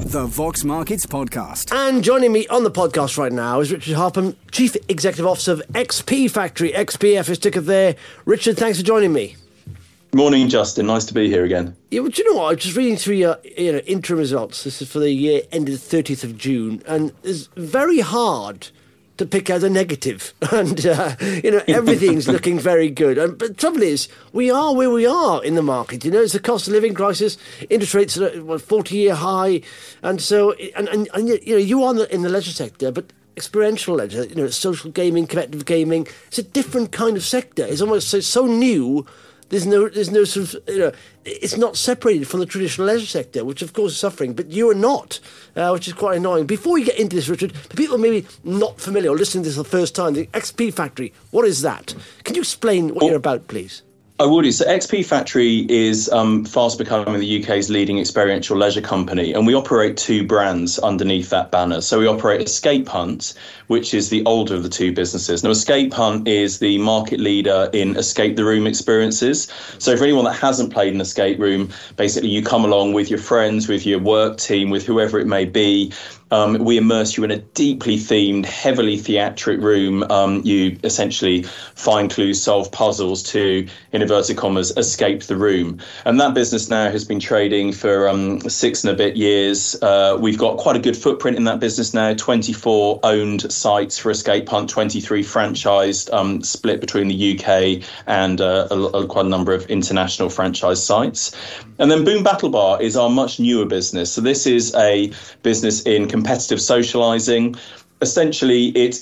The Vox Markets Podcast. And joining me on the podcast right now is Richard Harpham, Chief Executive Officer of XP Factory. XPF is ticker there. Richard, thanks for joining me. Morning, Justin. Nice to be here again. Yeah, but you know what? I was just reading through your interim results. This is for the year ended 30th of June, and it's very hard to pick out a negative. And, everything's looking very good. But the trouble is, we are where we are in the market. You know, it's a cost of living crisis. Interest rates are at 40-year high. And so, you are in the leisure sector, but experiential leisure, social gaming, collective gaming, it's a different kind of sector. It's almost so new. There's no sort of, it's not separated from the traditional leisure sector, which of course is suffering, but you are not, which is quite annoying. Before we get into this, Richard, for people maybe not familiar or listening to this for the first time, the XP Factory, what is that? Can you explain what you're about, please? I would. So XP Factory is fast becoming the UK's leading experiential leisure company, and we operate two brands underneath that banner. So we operate Escape Hunt, which is the older of the two businesses. Now, Escape Hunt is the market leader in escape the room experiences. So for anyone that hasn't played an escape room, basically you come along with your friends, with your work team, with whoever it may be. We immerse you in a deeply themed, heavily theatric room. You essentially find clues, solve puzzles to, in inverted commas, escape the room. And that business now has been trading for 6 and a bit years. We've got quite a good footprint in that business now, 24 owned sites for Escape Hunt, 23 franchised, split between the UK and quite a number of international franchise sites. And then Boom Battle Bar is our much newer business. So this is a business in competitive socializing. Essentially, it's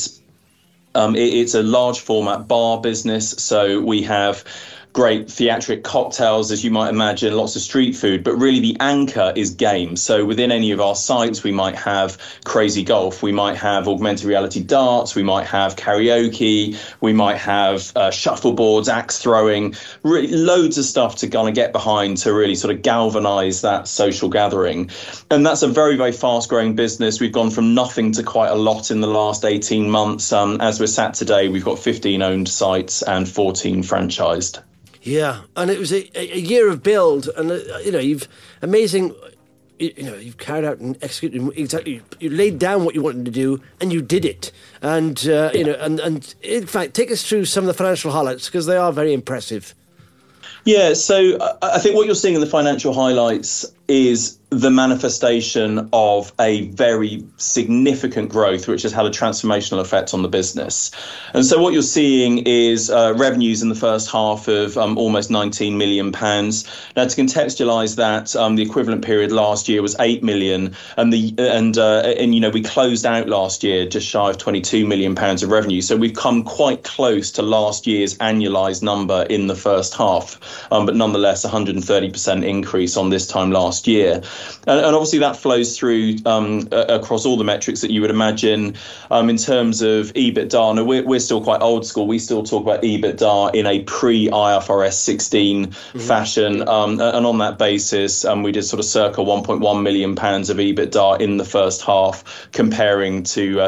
a large format bar business. So we have great theatric cocktails, as you might imagine, lots of street food, but really the anchor is games. So within any of our sites, we might have crazy golf, we might have augmented reality darts, we might have karaoke, we might have shuffleboards, axe throwing, really loads of stuff to kind of get behind to really sort of galvanize that social gathering. And that's a very, very fast growing business. We've gone from nothing to quite a lot in the last 18 months. As we're sat today, we've got 15 owned sites and 14 franchised. Yeah, and it was a year of build, and you've amazing. You've carried out and executed exactly. You laid down what you wanted to do, and you did it. And and in fact, take us through some of the financial highlights because they are very impressive. Yeah, so I think what you're seeing in the financial highlights is the manifestation of a very significant growth, which has had a transformational effect on the business. And so what you're seeing is revenues in the first half of almost £19 million. Now, to contextualise that, the equivalent period last year was 8 million, and we closed out last year just shy of £22 million of revenue. So we've come quite close to last year's annualised number in the first half, but nonetheless, 130% increase on this time last year. And obviously that flows through across all the metrics that you would imagine in terms of EBITDA. Now, we're still quite old school. We still talk about EBITDA in a pre-IFRS 16 fashion. And on that basis, we did sort of circa £1.1 million of EBITDA in the first half, comparing to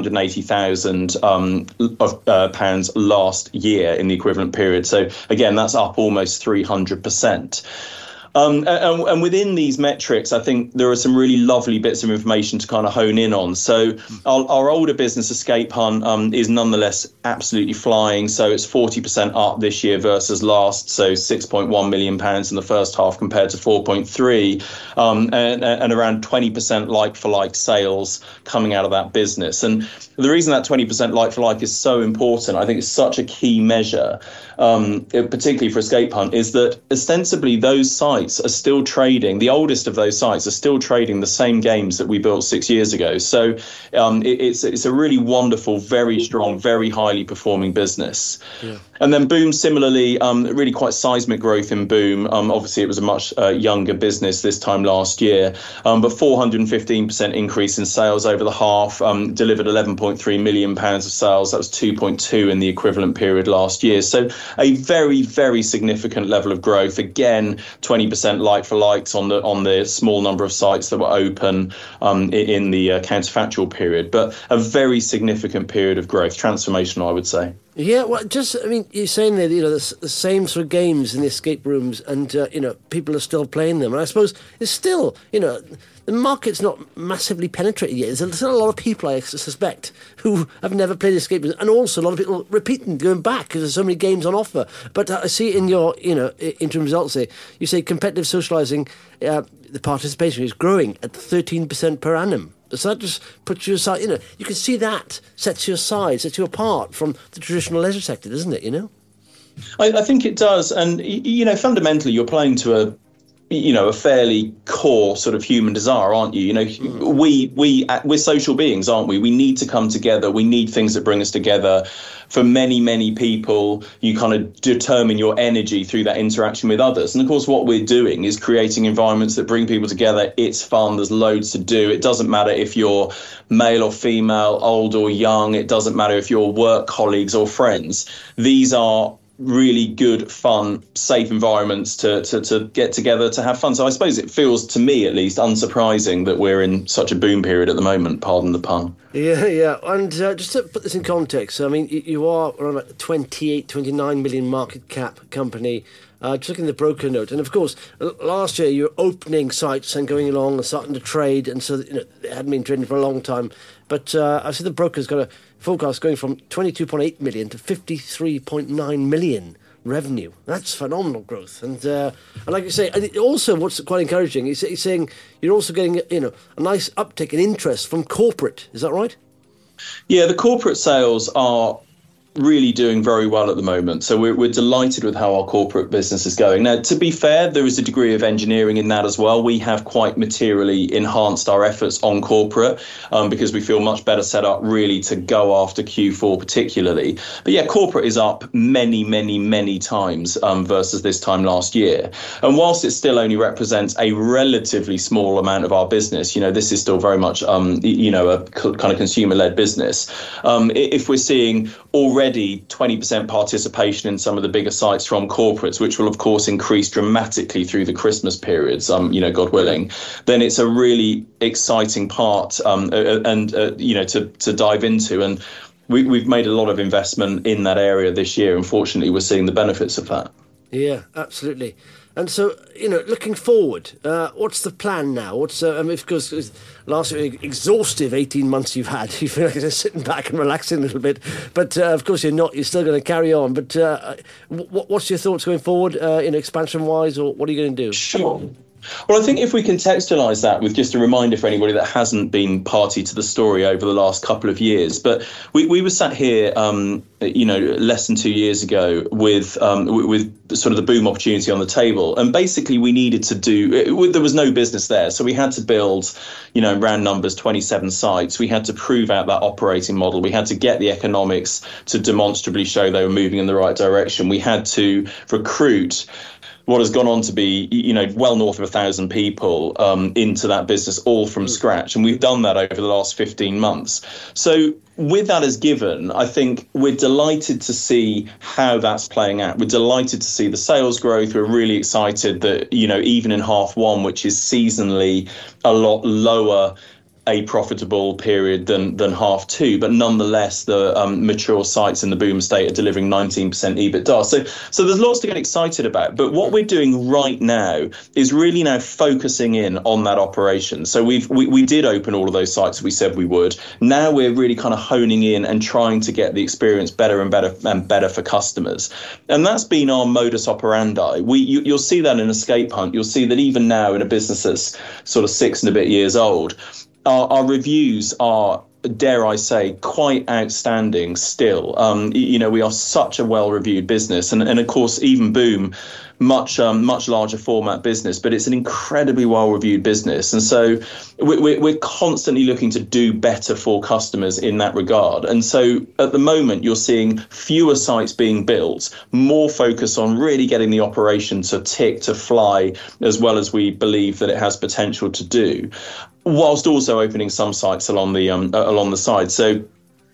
£280,000 pounds last year in the equivalent period. So again, that's up almost 300%. And within these metrics, I think there are some really lovely bits of information to kind of hone in on. So our older business, Escape Hunt, is nonetheless absolutely flying. So it's 40% up this year versus last. So £6.1 million in the first half compared to 4.3, and around 20% like-for-like sales coming out of that business. And the reason that 20% like-for-like is so important, I think it's such a key measure, particularly for Escape Hunt, is that ostensibly those sites are still trading, the oldest of those sites are still trading the same games that we built 6 years ago. So it's a really wonderful, very strong, very highly performing business. Yeah. And then Boom, similarly, really quite seismic growth in Boom. Obviously, it was a much younger business this time last year, but 415% increase in sales over the half, delivered £11.3 million of sales. That was 2.2 in the equivalent period last year. So a very, very significant level of growth. Again, 20% like-for-likes on the small number of sites that were open in the counterfactual period, but a very significant period of growth, transformational, I would say. Yeah, well, you're saying that, the same sort of games in the escape rooms and, people are still playing them. And I suppose it's still, the market's not massively penetrated yet. There's still a lot of people, I suspect, who have never played escape rooms, and also a lot of people repeating, going back, because there's so many games on offer. But I see in your, interim results there, you say competitive socialising, the participation is growing at 13% per annum. So that just puts you aside, you can see that sets you apart from the traditional leisure sector, doesn't it, I think it does. And, fundamentally, you're playing to a fairly core sort of human desire, aren't you? We're social beings, aren't we? We need to come together. We need things that bring us together. For many, many people, you kind of determine your energy through that interaction with others. And of course, what we're doing is creating environments that bring people together. It's fun. There's loads to do. It doesn't matter if you're male or female, old or young. It doesn't matter if you're work colleagues or friends. These are really good, fun, safe environments to get together, to have fun. So I suppose it feels, to me at least, unsurprising that we're in such a boom period at the moment, pardon the pun. Yeah. And just to put this in context, I mean, you are around about 28, 29 million market cap company. Just looking at the broker note. And of course, last year you were opening sites and going along and starting to trade. And so, they hadn't been trading for a long time. But I see the broker's got a forecast going from 22.8 million to 53.9 million revenue. That's phenomenal growth. And like you say, and also what's quite encouraging, he's saying you're also getting, a nice uptick in interest from corporate. Is that right? Yeah, the corporate sales are really doing very well at the moment. So we're delighted with how our corporate business is going. Now, to be fair, there is a degree of engineering in that as well. We have quite materially enhanced our efforts on corporate because we feel much better set up really to go after Q4 particularly. But yeah, corporate is up many, many, many times versus this time last year. And whilst it still only represents a relatively small amount of our business, this is still very much, a kind of consumer-led business. If we're seeing already 20% participation in some of the bigger sites from corporates, which will of course increase dramatically through the Christmas periods, God willing, then it's a really exciting part to dive into. And we've made a lot of investment in that area this year. Unfortunately, we're seeing the benefits of that. Yeah, absolutely. And so, looking forward, what's the plan now? Because last year, exhaustive 18 months you've had. You feel like you're sitting back and relaxing a little bit. But, of course, you're not. You're still going to carry on. But what's your thoughts going forward, expansion-wise, or what are you going to do? Sure. Well, I think if we contextualise that with just a reminder for anybody that hasn't been party to the story over the last couple of years, but we were sat here, less than 2 years ago with sort of the boom opportunity on the table, and basically we needed to there was no business there, so we had to build, round numbers, 27 sites. We had to prove out that operating model. We had to get the economics to demonstrably show they were moving in the right direction. We had to recruit what has gone on to be, well north of 1,000 people into that business, all from scratch. And we've done that over the last 15 months. So with that as given, I think we're delighted to see how that's playing out. We're delighted to see the sales growth. We're really excited that, even in half one, which is seasonally a lot lower a profitable period than half two, but nonetheless the mature sites in the boom state are delivering 19% EBITDA. So there's lots to get excited about. But what we're doing right now is really now focusing in on that operation. So we did open all of those sites we said we would. Now we're really kind of honing in and trying to get the experience better and better for customers. And that's been our modus operandi. You'll see that in Escape Hunt. You'll see that even now in a business that's sort of 6 and a bit years old, our reviews are, dare I say, quite outstanding still. We are such a well-reviewed business. And of course, even Boom, much larger format business, but it's an incredibly well-reviewed business. And so we're constantly looking to do better for customers in that regard. And so at the moment, you're seeing fewer sites being built, more focus on really getting the operation to tick, to fly, as well as we believe that it has potential to do, whilst also opening some sites along the side. So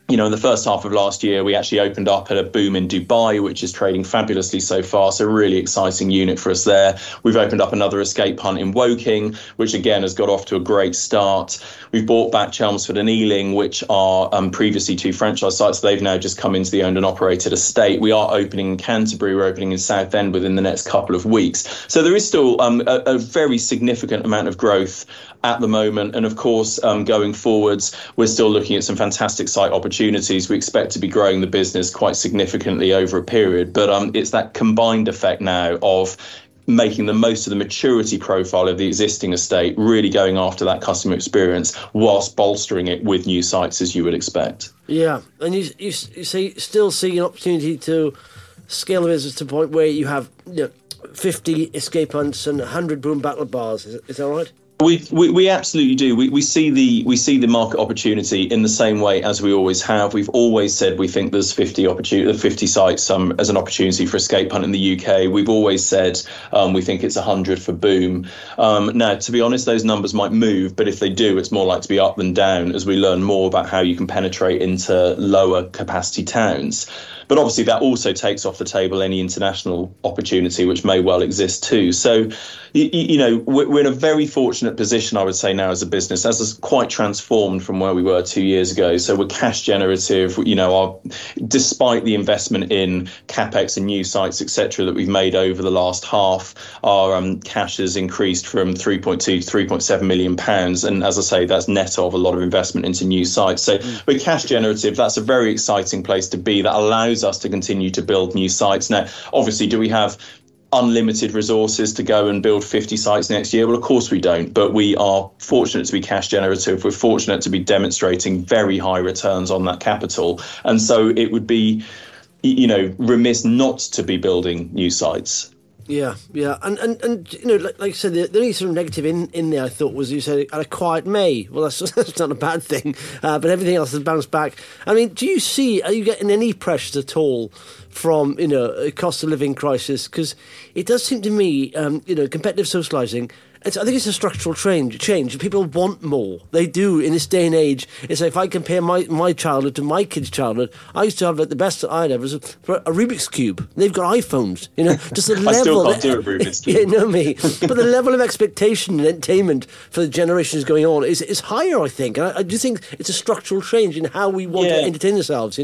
in the first half of last year, we actually opened up at a Boom in Dubai, which is trading fabulously so far. So really exciting unit for us there. We've opened up another escape hunt in Woking, which again has got off to a great start. We've bought back Chelmsford and Ealing, which are previously 2 franchise sites. They've now just come into the owned and operated estate. We are opening in Canterbury. We're opening in Southend within the next couple of weeks. So there is still a very significant amount of growth at the moment. And of course, going forwards, we're still looking at some fantastic site opportunities. We expect to be growing the business quite significantly over a period. But it's that combined effect now of making the most of the maturity profile of the existing estate, really going after that customer experience whilst bolstering it with new sites, as you would expect. Yeah, and you still see an opportunity to scale the business to the point where you have 50 escape hunts and 100 Boom Battle bars. Is that right? We absolutely do. We see the market opportunity in the same way as we always have. We've always said we think there's 50 sites as an opportunity for escape hunt in the UK. We've always said we think it's 100 for Boom. Now, to be honest, those numbers might move, but if they do, it's more likely to be up than down as we learn more about how you can penetrate into lower capacity towns. But obviously that also takes off the table any international opportunity, which may well exist too. So, we're in a very fortunate position, I would say, now as a business, as is quite transformed from where we were 2 years ago. So we're cash generative, despite the investment in CapEx and new sites, etc., that we've made over the last half, our cash has increased from 3.2 to 3.7 million pounds. And as I say, that's net of a lot of investment into new sites. So we're cash generative. That's a very exciting place to be. That allows us to continue to build new sites. Now, obviously, do we have unlimited resources to go and build 50 sites next year? Well, of course we don't, but we are fortunate to be cash generative. We're fortunate to be demonstrating very high returns on that capital. And so it would be, remiss not to be building new sites. Yeah. And like you said, the only sort of negative in there, I thought, was you said a quiet May. Well, that's not a bad thing, but everything else has bounced back. I mean, are you getting any pressures at all from, a cost of living crisis? Because it does seem to me, competitive socialising, I think it's a structural change. People want more. They do in this day and age. It's like if I compare my childhood to my kids' childhood, I used to have the best that I'd ever was a Rubik's Cube. They've got iPhones. Just the level. I still can't do a Rubik's Cube. You know me. But the level of expectation and entertainment for the generations going on is higher, I think. And I do think it's a structural change in how we want to entertain ourselves.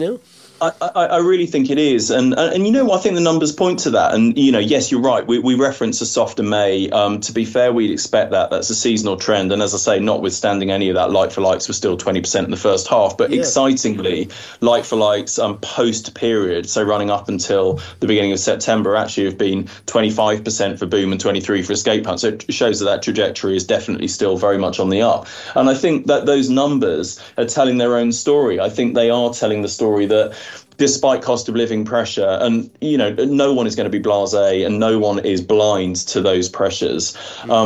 I really think it is. And I think the numbers point to that. And, yes, you're right. We reference a softer May. To be fair, we'd expect that. That's a seasonal trend. And as I say, notwithstanding any of that, like-for-likes were still 20% in the first half. But excitingly, like-for-likes post-period, so running up until the beginning of September, actually have been 25% for Boom and 23% for Escape Hunt. So it shows that trajectory is definitely still very much on the up. And I think that those numbers are telling their own story. I think they are telling the story that despite cost of living pressure, and no one is going to be blasé and no one is blind to those pressures,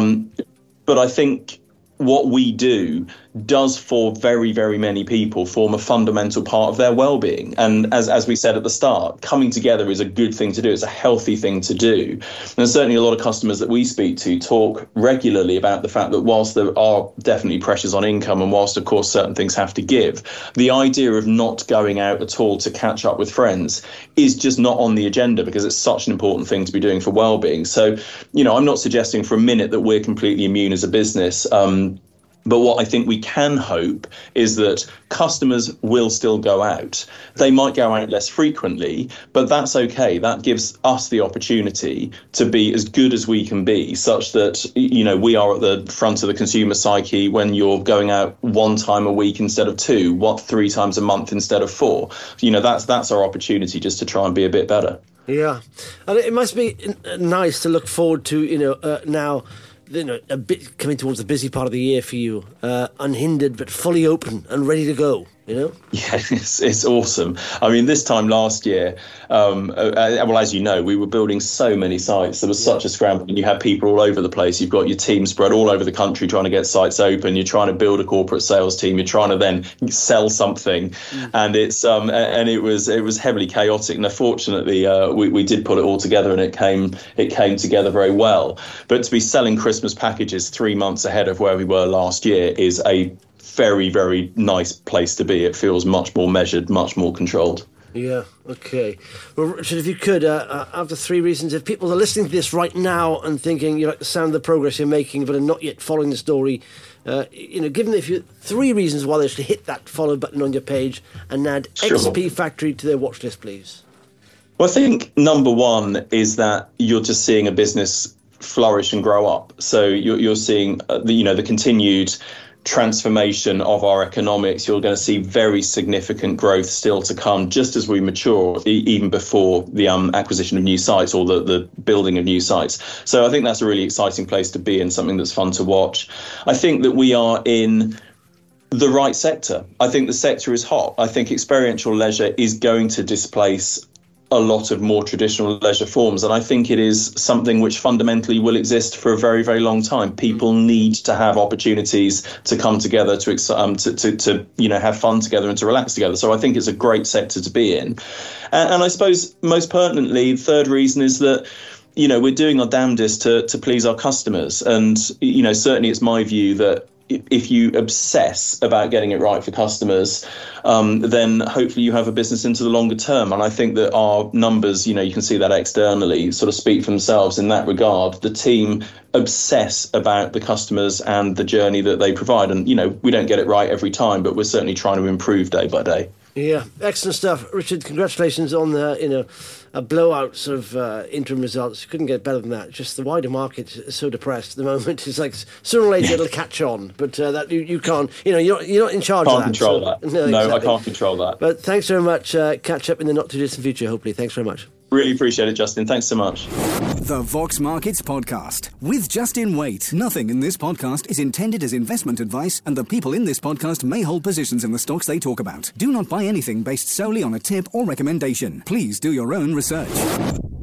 but I think what we do does for very, very many people form a fundamental part of their well-being. And as we said at the start, coming together is a good thing to do. It's a healthy thing to do. And certainly a lot of customers that we speak to talk regularly about the fact that whilst there are definitely pressures on income and whilst, of course, certain things have to give, the idea of not going out at all to catch up with friends is just not on the agenda because it's such an important thing to be doing for well-being. So, I'm not suggesting for a minute that we're completely immune as a business. But what I think we can hope is that customers will still go out. They might go out less frequently, but that's okay. That gives us the opportunity to be as good as we can be, such that, we are at the front of the consumer psyche when you're going out 1 time a week instead of 2, 3 times a month instead of 4. That's our opportunity just to try and be a bit better. Yeah. And it must be nice to look forward to, now, a bit coming towards the busy part of the year for you, unhindered but fully open and ready to go. Yeah, it's awesome. I mean, this time last year, as you know, we were building so many sites. There was such a scramble, and you had people all over the place. You've got your team spread all over the country trying to get sites open. You're trying to build a corporate sales team. You're trying to then sell something, and it's and it was heavily chaotic. Now, fortunately, we did put it all together, and it came together very well. But to be selling Christmas packages 3 months ahead of where we were last year is a very, very nice place to be. It feels much more measured, much more controlled. Yeah, okay. Well, Richard, if you could, after 3 reasons, if people are listening to this right now and thinking you like the sound of the progress you're making but are not yet following the story, given if you 3 reasons why they should hit that follow button on your page and add XP Factory to their watch list, please. Well, I think number one is that you're just seeing a business flourish and grow up. So you're seeing the continued transformation of our economics. You're going to see very significant growth still to come, just as we mature, even before the acquisition of new sites or the building of new sites. So I think that's a really exciting place to be in, something that's fun to watch. I think that we are in the right sector. I think the sector is hot. I think experiential leisure is going to displace a lot of more traditional leisure forms. And I think it is something which fundamentally will exist for a very, very long time. People need to have opportunities to come together, to have fun together and to relax together. So I think it's a great sector to be in. And I suppose most pertinently, the third reason is that we're doing our damnedest to please our customers. And, certainly it's my view that if you obsess about getting it right for customers, then hopefully you have a business into the longer term. And I think that our numbers, you can see that externally, sort of speak for themselves in that regard. The team obsess about the customers and the journey that they provide. And, we don't get it right every time, but we're certainly trying to improve day by day. Yeah, excellent stuff. Richard, congratulations on the, a blowout sort of interim results. You couldn't get better than that. Just the wider market is so depressed at the moment. It's like sooner or later it'll catch on, but that you can't, you're not in charge of that. Can't control that. No, exactly. I can't control that. But thanks very much. Catch up in the not too distant future, hopefully. Thanks very much. Really appreciate it, Justin. Thanks so much. The Vox Markets Podcast with Justin Waite. Nothing in this podcast is intended as investment advice, and the people in this podcast may hold positions in the stocks they talk about. Do not buy anything based solely on a tip or recommendation. Please do your own research.